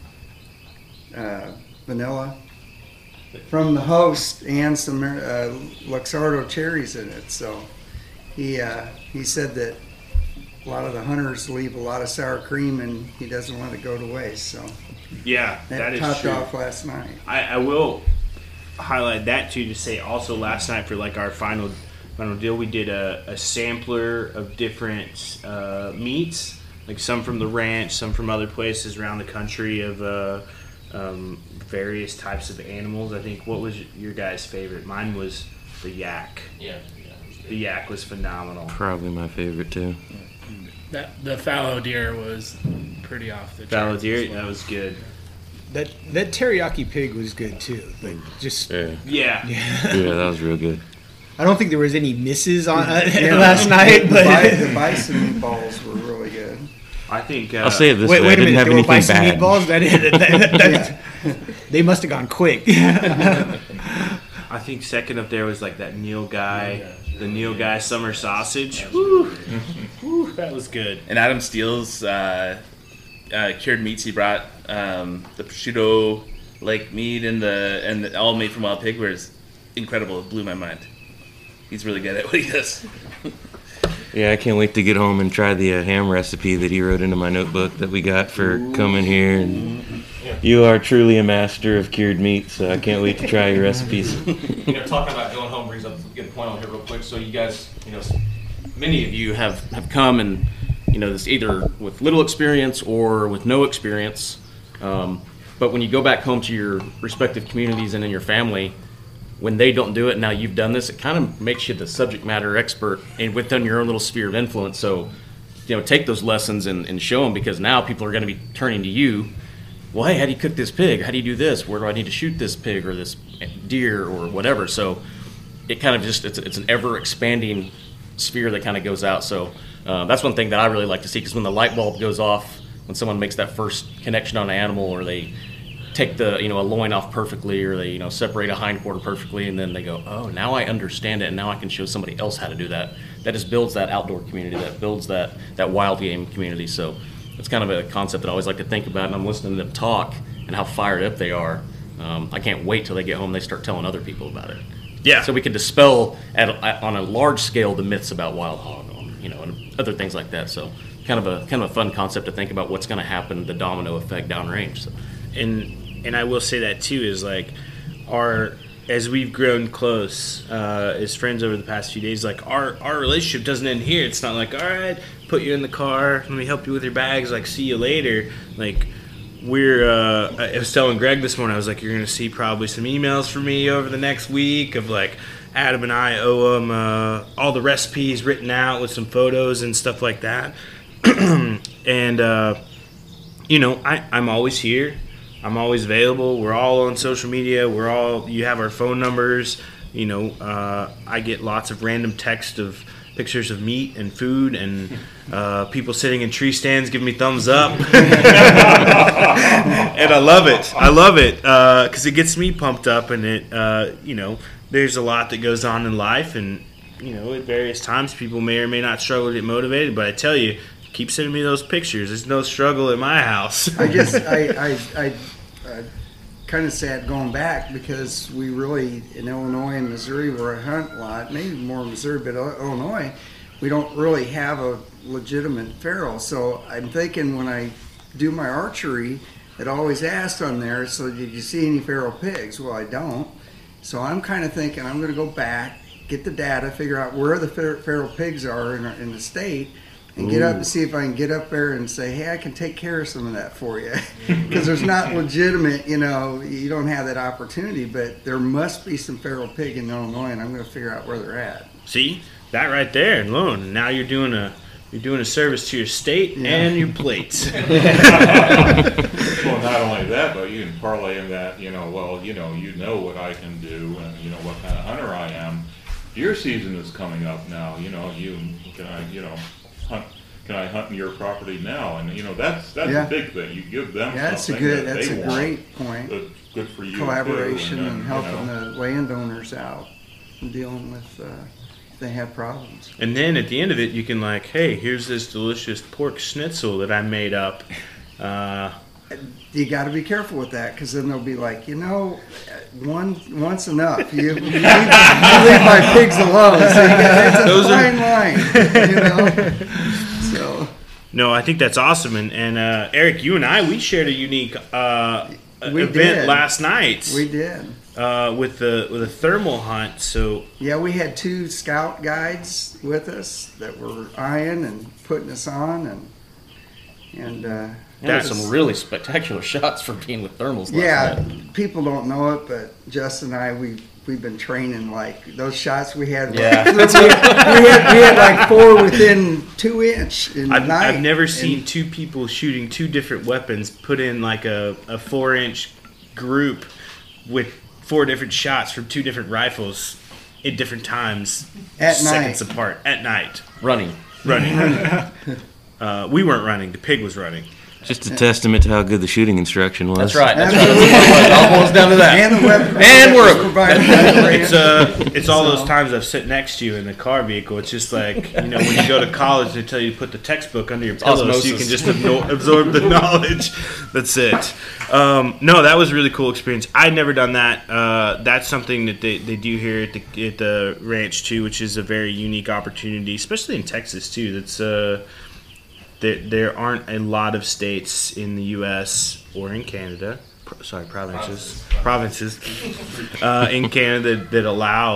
uh, vanilla from the host, and some uh, Luxardo cherries in it. So he uh, he said that a lot of the hunters leave a lot of sour cream, and he doesn't want it to go to waste. So Yeah, that, that is topped true. off last night. I, I will highlight that too to say also last night for like our final final deal, we did a, a sampler of different uh, meats, like some from the ranch, some from other places around the country of uh, um, various types of animals. I think, what was your guys' favorite? Mine was the yak. Yeah. The yak was phenomenal. Probably my favorite too. That the fallow deer was pretty off the Fallow charts deer, as well. that was good. That that teriyaki pig was good too. Like just Yeah. Yeah. Yeah, that was real good. I don't think there was any misses on uh, Yeah. last night, The but bi- the bison meatballs were really good. I think. Uh, I'll say it this wait, way: wait I a didn't minute, have there were anything bison bad. meatballs. That, that, that, that- they must have gone quick. I think second up there was like that Neil guy, the Neil guy summer sausage. Woo. Woo, that was good. And Adam Steele's uh, uh, cured meats he brought, um, the prosciutto like meat and the and the, all made from wild pig was incredible. It blew my mind. He's really good at what he does. Yeah, I can't wait to get home and try the uh, ham recipe that he wrote into my notebook that we got for Ooh. coming here. And you are truly a master of cured meat, so I can't wait to try your recipes. You know, talking about going home brings up a good point on here real quick. So you guys, you know, many of you have, have come and, you know, this either with little experience or with no experience. Um, but when you go back home to your respective communities and in your family, when they don't do it, now you've done this, it kind of makes you the subject matter expert and within your own little sphere of influence. So, you know, take those lessons and, and show them, because now people are going to be turning to you. Well, hey, how do you cook this pig? How do you do this? Where do I need to shoot this pig or this deer or whatever? So it kind of just, it's, it's an ever expanding sphere that kind of goes out. So uh, that's one thing that I really like to see, because when the light bulb goes off, when someone makes that first connection on an animal, or they take the, you know, a loin off perfectly, or they, you know, separate a hind quarter perfectly, and then they go, oh, now I understand it, and now I can show somebody else how to do that. That just builds that outdoor community, that builds that, that wild game community. So it's kind of a concept that I always like to think about, and I'm listening to them talk and how fired up they are. Um, I can't wait till they get home and they start telling other people about it. Yeah. So we can dispel at, at, on a large scale the myths about wild hog, you know, and other things like that. So kind of a kind of a fun concept to think about what's going to happen, the domino effect downrange. So. And and I will say that too, is like our as we've grown close uh, as friends over the past few days, like our our relationship doesn't end here. It's not like, all right, put you in the car, let me help you with your bags, like see you later. Like we're uh, I was telling Greg this morning, I was like, you're gonna see probably some emails from me over the next week of like Adam and I owe him uh, all the recipes written out with some photos and stuff like that. And uh, you know, I, I'm always here. I'm always available. We're all on social media. We're all, you have our phone numbers. You know, uh, I get lots of random text of pictures of meat and food, and uh, people sitting in tree stands giving me thumbs up. And I love it. I love it because uh, it gets me pumped up, and it, uh, you know, there's a lot that goes on in life, and, you know, at various times people may or may not struggle to get motivated, but I tell you, keep sending me those pictures. There's no struggle at my house. I guess I, I, I, I kind of sad going back, because we really, in Illinois and Missouri, we're a hunt lot, maybe more Missouri, but Illinois, we don't really have a legitimate feral. So I'm thinking when I do my archery, it always asks on there, so did you see any feral pigs? Well, I don't. So I'm kind of thinking I'm going to go back, get the data, figure out where the fer- feral pigs are in, our, in the state, and get up and see if I can get up there and say, hey, I can take care of some of that for you. Because there's not legitimate, you know, you don't have that opportunity, but there must be some feral pig in Illinois, and I'm going to figure out where they're at. See, that right there alone. Now you're doing a you're doing a service to your state yeah. and your plates. Well, not only that, but you can parlay in that, you know, well, you know, you know what I can do, and you know what kind of hunter I am. Deer season is coming up now. You know, you can I, you know. Hunt, can I hunt in your property now? And you know that's that's yeah. a big thing. You give them yeah, that's a something good that that's they a want. great point. That's good for you. Collaboration too. and, and, helping you know. the landowners out and dealing with uh, if they have problems. And then at the end of it, you can like, hey, here's this delicious pork schnitzel that I made up. Uh, you got to be careful with that, because then they'll be like, you know, one once enough. You, you, leave, you leave my pigs alone. So you got, it's a Those fine are... line, you know. So. No, I think that's awesome. And, and uh, Eric, you and I, we shared a unique uh, we event did. last night. We did. Uh, with the with a thermal hunt. So yeah, we had two scout guides with us that were eyeing and putting us on, and and. Uh, That's some really spectacular shots for being with thermals. Last yeah, night. People don't know it, but Justin and I, we we've been training like those shots we had. Yeah, we, we, had, we had like four within two inch in the I've, night. I've never seen and, two people shooting two different weapons put in like a, a four inch group with four different shots from two different rifles at different times, at seconds night. apart at night, running, running. uh, we weren't running; the pig was running. Just a testament to how good the shooting instruction was. That's right. That's right. It all boils down to that. And the weapon. And we're It's uh, it's all those times I've sit next to you in the car vehicle. It's just like, you know, when you go to college, they tell you to put the textbook under your pillow Osmosis. so you can just abnor- absorb the knowledge. That's it. Um, no, that was a really cool experience. I'd never done that. Uh, that's something that they, they do here at the at the ranch too, which is a very unique opportunity, especially in Texas too. That's uh. There, there aren't a lot of states in the U S or in Canada, pro, sorry, provinces, provinces, uh, in Canada that allow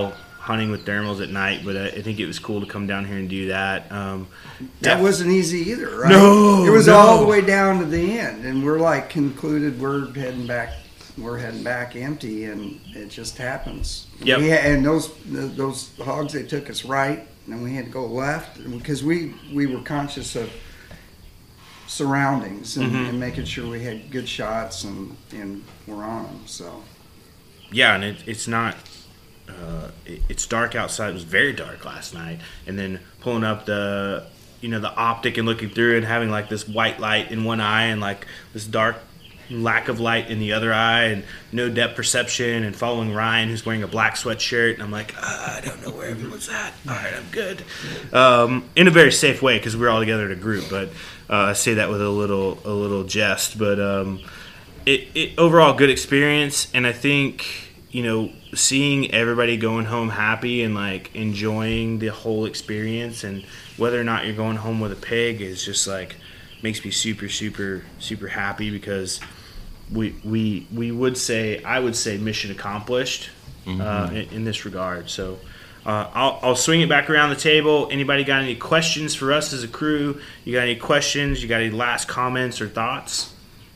hunting with thermals at night, but I, I think it was cool to come down here and do that. Um, that def- wasn't easy either, right? No, it was no. all the way down to the end, and we're like concluded we're heading back. We're heading back empty, and it just happens. Yep. We had, and those those hogs, they took us right, and we had to go left because we we were conscious of surroundings and, Mm-hmm. and making sure we had good shots and and we're on them. So yeah, and it, it's not. Uh, it, it's dark outside. It was very dark last night, and then pulling up the you know the optic and looking through and having like this white light in one eye and like this dark lack of light in the other eye and no depth perception, and following Ryan who's wearing a black sweatshirt, and I'm like, ah, I don't know where everyone's at. All right, I'm good. Um, in a very safe way because we're all together in a group, but uh, I say that with a little a little jest. But um, it, it overall good experience, and I think you know seeing everybody going home happy and like enjoying the whole experience, and whether or not you're going home with a pig is just like makes me super super super happy because we we we would say I would say mission accomplished Mm-hmm. uh, in, in this regard. So uh, I'll I'll swing it back around the table. Anybody got any questions for us as a crew? You got any questions? You got any last comments or thoughts?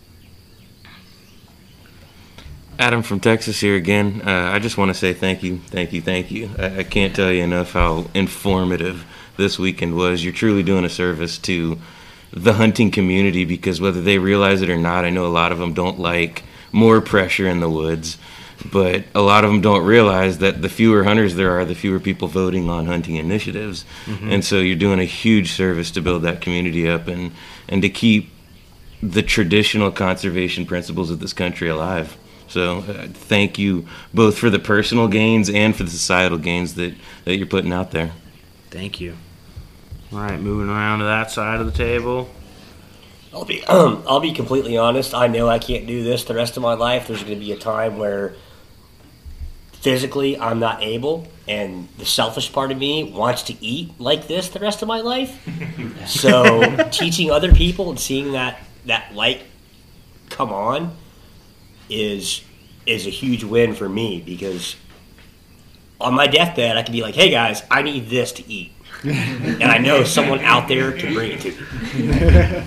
Adam from Texas here again. Uh, I just want to say thank you, thank you, thank you. I, I can't tell you enough how informative this weekend was. You're truly doing a service to the hunting community because whether they realize it or not, I know a lot of them don't like more pressure in the woods, but a lot of them don't realize that the fewer hunters there are, the fewer people voting on hunting initiatives. Mm-hmm. And so you're doing a huge service to build that community up and, and to keep the traditional conservation principles of this country alive. So uh, thank you both for the personal gains and for the societal gains that, that you're putting out there. Thank you. All right, moving around to that side of the table. I'll be um, I'll be completely honest. I know I can't do this the rest of my life. There's going to be a time where physically I'm not able, and the selfish part of me wants to eat like this the rest of my life. So teaching other people and seeing that that light come on is is a huge win for me because on my deathbed I can be like, hey guys, I need this to eat. And I know someone out there can bring it to me.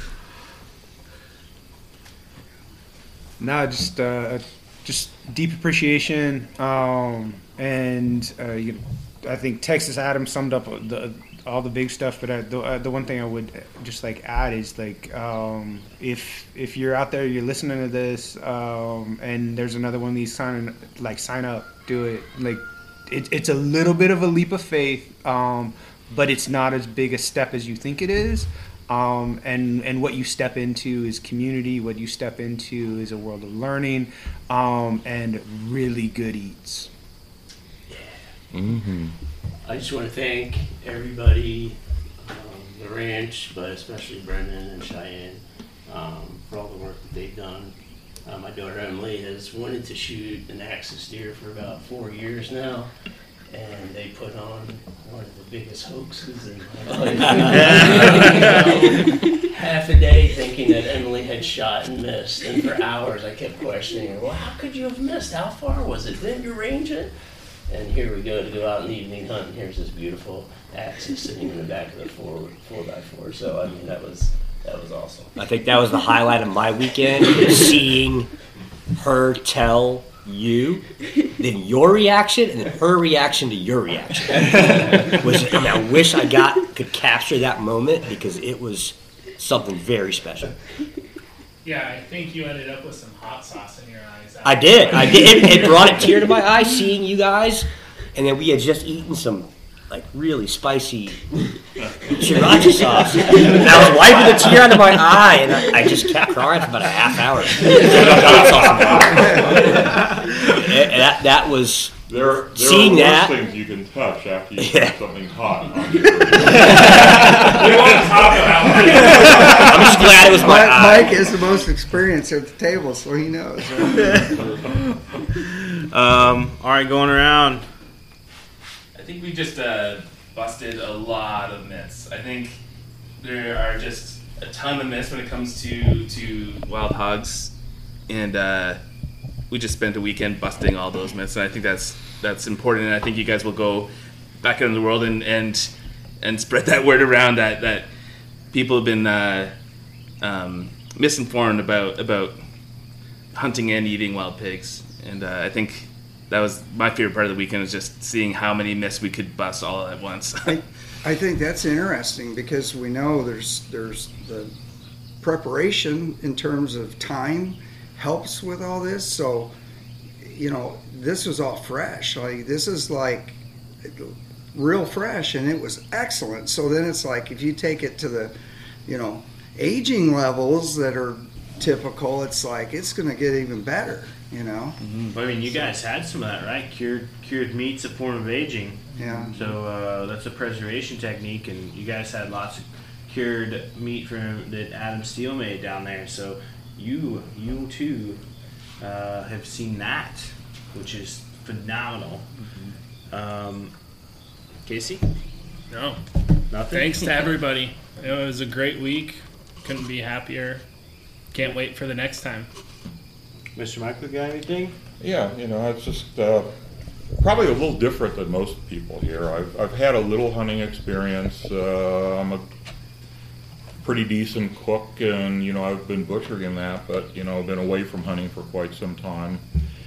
No, just uh, just deep appreciation, um, and uh, you, I think Texas Adam summed up the, all the big stuff. But I, the uh, the one thing I would just like add is like um, if if you're out there, you're listening to this, um, and there's another one of these sign like sign up, do it. Like it, it's a little bit of a leap of faith, um, but it's not as big a step as you think it is. Um, and, and what you step into is community. What you step into is a world of learning, um, and really good eats. Mm-hmm. I just want to thank everybody, um, the ranch, but especially Brendan and Cheyenne, um, for all the work that they've done. Uh, my daughter Emily has wanted to shoot an axis deer for about four years now. And they put on one of the biggest hoaxes in my life. Half a day thinking that Emily had shot and missed, and for hours I kept questioning her, well, how could you have missed? How far was it? Didn't you range it? And here we go to go out in the evening hunt, and here's this beautiful axis sitting in the back of the four, four by four. So, I mean, that was, that was awesome. I think that was the highlight of my weekend, seeing her tell you, then your reaction, and then her reaction to your reaction. Was, and I wish I got could capture that moment because it was something very special. Yeah, I think you ended up with some hot sauce in your eyes. I did. I did. It, it brought a tear to my eye seeing you guys, and then we had just eaten some like really spicy sriracha sauce. And I was wiping the tear out of my eye, and I, I just kept crying for about a half hour. And that that was there. There seeing are that. worse things you can touch after you Yeah. put something hot on you. We won't talk about it. I'm just glad it was my Mike, eye. Mike is the most experienced at the table, so he knows. Right? Um, all right, going around. I think we just uh, busted a lot of myths. I think there are just a ton of myths when it comes to, to wild hogs, and uh, we just spent a weekend busting all those myths, and I think that's that's important, and I think you guys will go back out in the world and and, and spread that word around that that people have been uh, um, misinformed about about hunting and eating wild pigs, and uh, I think that was my favorite part of the weekend, was just seeing how many myths we could bust all at once. I, I think that's interesting because we know there's there's the preparation in terms of time helps with all this. So, you know, this was all fresh. Like, this is like real fresh, and it was excellent. So then it's like, if you take it to the, you know, aging levels that are typical, it's like it's going to get even better, you know. Mm-hmm. I mean, you guys had some of that, right? Cured cured meat's a form of aging. Yeah. So uh, that's a preservation technique, and you guys had lots of cured meat from that Adam Steele made down there. So you you too uh, have seen that, which is phenomenal. Mm-hmm. Um, Casey? No. Nothing? Thanks to everybody. It was a great week. Couldn't be happier. Can't wait for the next time. Mister Michael, got anything? Yeah, you know, it's just uh, probably a little different than most people here. I've, I've had a little hunting experience. Uh, I'm a pretty decent cook, and, you know, I've been butchering in that, but, you know, I've been away from hunting for quite some time.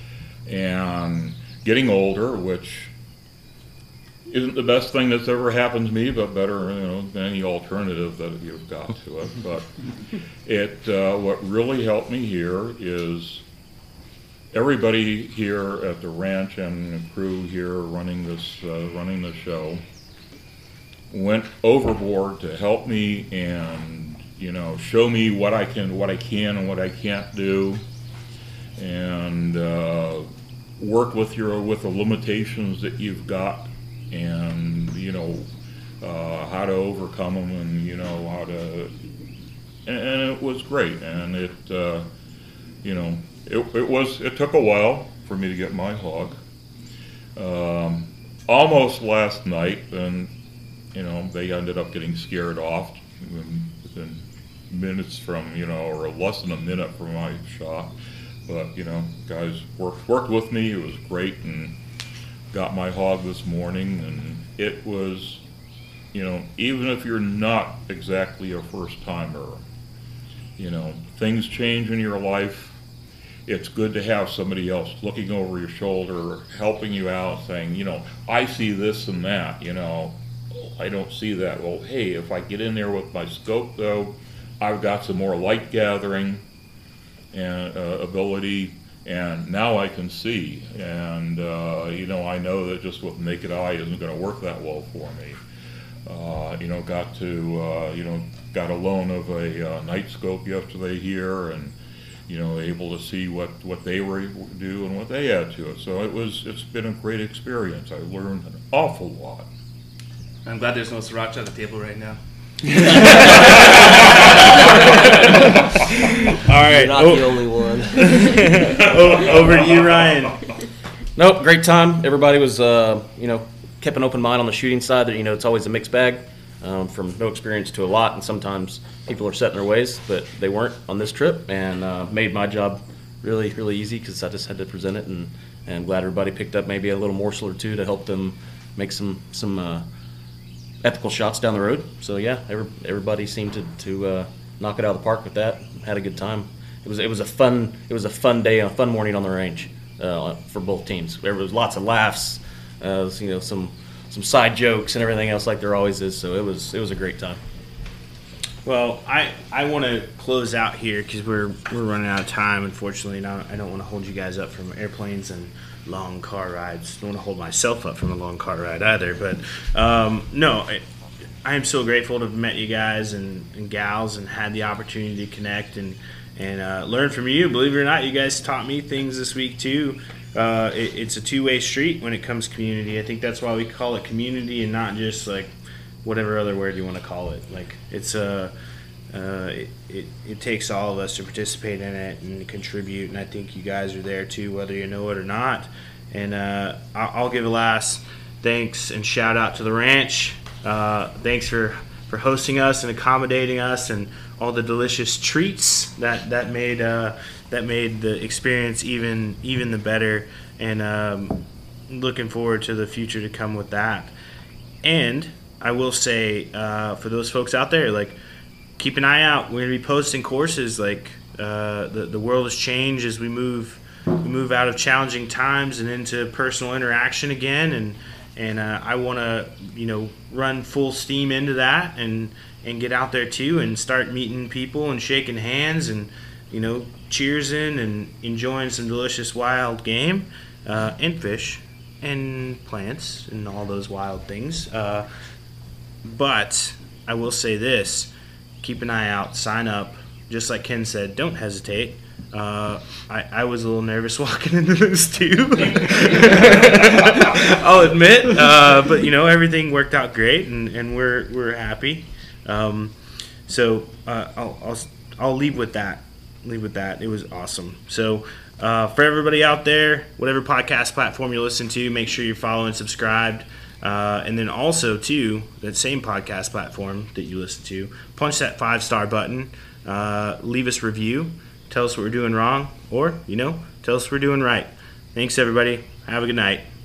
And getting older, which isn't the best thing that's ever happened to me, but better, you know, than any alternative that you've got to it. But it, uh, what really helped me here is everybody here at the ranch and the crew here running this, uh, running the show went overboard to help me and, you know, show me what I can, what I can and what I can't do, and uh, work with your with the limitations that you've got, and, you know, uh, how to overcome them, and, you know, how to, and, and it was great, and it, uh, you know, it, it was, it took a while for me to get my hog. Um, almost last night, and, you know, they ended up getting scared off within minutes from, you know, or less than a minute from my shot. But, you know, guys worked, worked with me, it was great, and got my hog this morning, and it was, you know, even if you're not exactly a first timer, you know, things change in your life. It's good to have somebody else looking over your shoulder, helping you out, saying, you know, I see this and that, you know, I don't see that. Well, hey, if I get in there with my scope, though, I've got some more light gathering and uh, ability, and now I can see, and uh, you know, I know that just with naked eye isn't going to work that well for me. Uh, you know, got to uh, you know, got a loan of a uh, night scope yesterday here, and, you know, able to see what what they were able to do and what they add to it. So it was it's been a great experience. I learned an awful lot. I'm glad there's no sriracha at the table right now. All right. You're not oh. the only one. oh, over to you, Ryan. Nope, great time. Everybody was, uh, you know, kept an open mind on the shooting side. That, you know, it's always a mixed bag, um, from no experience to a lot, and sometimes people are set in their ways, but they weren't on this trip, and uh, made my job really, really easy because I just had to present it, and, and I'm glad everybody picked up maybe a little morsel or two to help them make some some uh, ethical shots down the road. So yeah, every, everybody seemed to, to uh, knock it out of the park with that. Had a good time. It was it was a fun it was a fun day, a fun morning on the range uh, for both teams. There was lots of laughs, uh, you know, some some side jokes and everything else like there always is. So it was it was a great time. Well, I, I want to close out here because we're we're running out of time, unfortunately, and I, I don't want to hold you guys up from airplanes and long car rides. I don't want to hold myself up from a long car ride either. But um, no, I, I am so grateful to have met you guys and, and gals and had the opportunity to connect and and uh, learn from you. Believe it or not, you guys taught me things this week too. Uh, it, it's a two-way street when it comes to community. I think that's why we call it community and not just like whatever other word you want to call it. Like it's a, uh, it, it, it takes all of us to participate in it and contribute, and I think you guys are there too, whether you know it or not. And uh, I'll, I'll give a last thanks and shout out to the ranch. Uh, thanks for, for hosting us and accommodating us, and all the delicious treats that that made uh, that made the experience even even the better. And um, looking forward to the future to come with that. And I will say, uh, for those folks out there, like, keep an eye out. We're gonna be posting courses. Like, uh, the the world has changed as we move we move out of challenging times and into personal interaction again. And and uh, I want to you know run full steam into that and and get out there too and start meeting people and shaking hands and you know cheersing and enjoying some delicious wild game uh, and fish and plants and all those wild things. Uh, but I will say this. Keep an eye out, sign up. Just like Ken said, don't hesitate. Uh, I, I was a little nervous walking into this too. I'll admit, uh, but you know everything worked out great, and, and we're we're happy. Um, so uh, I'll, I'll I'll leave with that. Leave with that. It was awesome. So uh, for everybody out there, whatever podcast platform you listen to, make sure you're following, subscribed. Uh, and then also, too, that same podcast platform that you listen to, punch that five-star button, uh, leave us a review, tell us what we're doing wrong, or, you know, tell us what we're doing right. Thanks, everybody. Have a good night.